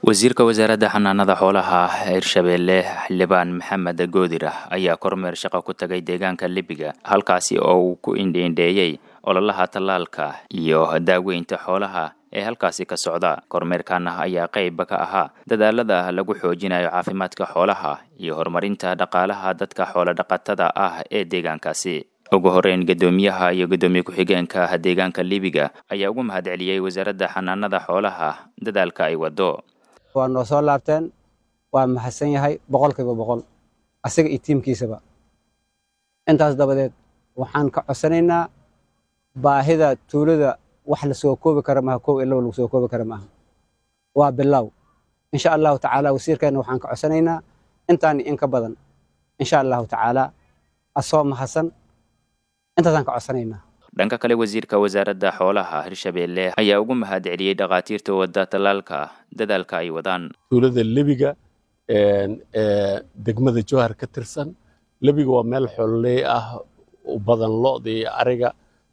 wasiirka wasaaradda xanaanada xoolaha Hirshabelle Xildhibaan Maxamed Goodira ayaa kormeer shaqo ku tagay deegaanka Libiga halkaasi oo uu ku indheeyay ololaha talaalka iyo daaweynta xoolaha ee halkaasi ka socda. Kormeerkan ayaa qayb ka ahaa dadaalada lagu xoojinayo caafimaadka xoolaha iyo horumarinta dhaqaalaha dadka xoolo dhaqatada ah ee deegaankaasi. ugu horeyn gudoomiyaha iyo gudoomiye ku-xigeenka deegaanka Libiga ayaa ugu mahadceliyay wasaaradda xanaanada xoolaha dadaalka ay wado. waa noo soo laabteen waa mahadsan yahay boqolkiiba boqol asiga iyo tiimkiisaba. intaas dabadeed waxaan ka codsanaynaa baahida tuulada wax la soo koobi kara ma koob ilaa lagu soo koobi kara ma waa bilow insha Allah ta'ala wasiirkeena waxaan ka codsanaynaa intaan in ka badan insha Allah ta'ala asoo mahadsan intaasaan ka codsanaynaa. dhanka kale wasiirka wasaaradda xoolaha Hirshabelle ayaa ugu mahadceliyay dhaqaatiirta wadda talaalka dadaalka ay wadaan. tuulada Libiga degmada Jowhar ka tirsan. Libiga waa meel xoololey ah u badan lo'da iyo ariga.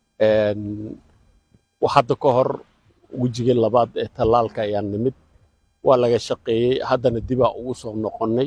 hadda ka hor wejigii labaad ee talaalka ayaa nimid waa laga shaqeeyay haddana dib aan ugu soo noqonnay.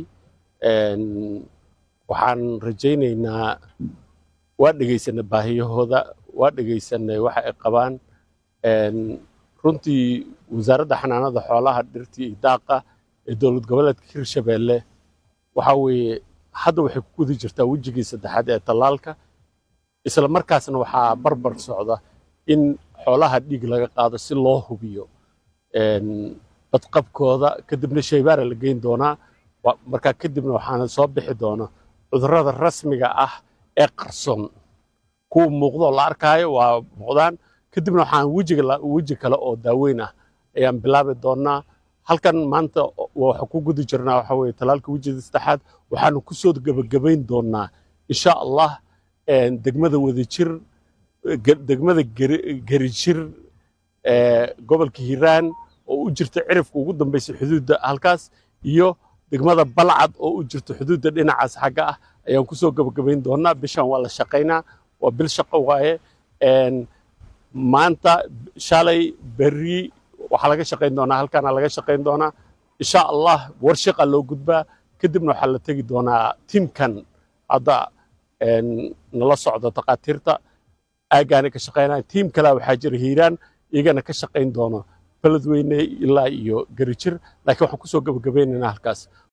waxaan rajaynaynaa waa dhegaysanay baahiyahooda waa dhegaysanay waxa ay qabaan. runtii wasaaradda xanaanada xoolaha dhirta iyo daaqa ee dowlad goboleedka Hirshabelle waxa weeye hadda waxay ku guda jirtaa wejigii saddexaad ee talaalka isla markaasna waxaa barbar socda in xoolaha dhiig laga qaado si loo hubiyo badqabkooda kadibna shaybaar la geyn doonaa. markaa kadibna waxaana soo bixi doona cudurrada rasmiga ah ee qarsoon kuwa muuqdo la arkaayo waa muuqdaan. kadibna waxaan weji kale oo daaweyn ah ayaan bilaabi doonaa. halkan maanta waxa ku guda jirnaa waxa weeye talaalka wejiga saddexaad waxaanu ku soo gabagabayn doonaa insha Allah degmada Wadajir degmada Garijir gobolka Hiiraan oo u jirta cirifka ugu dambeysay xuduudda halkaas iyo degmada Balcad oo u jirta xuduudda dhinacaas xagga ah ayaan ku soo gabagabayn doonaa. bishan waa la shaqeynaa waa bil shaqo waaye. maanta shalay berri waxa laga shaqeyn doonaa halkaana laga shaqeyn doonaa insha Allah warshaqa loo gudbaa kadibna waxa la tagi doonaa tiimkan hadda nala socdo dhaqaatiirta aagaana ka shaqeynaa. tiim kale waxaa jira Hiiraan iyagana ka shaqeyn doono Beledweyne ilaa iyo Garijir laakiin waxaan ku soo gabagabaynaynaa halkaas.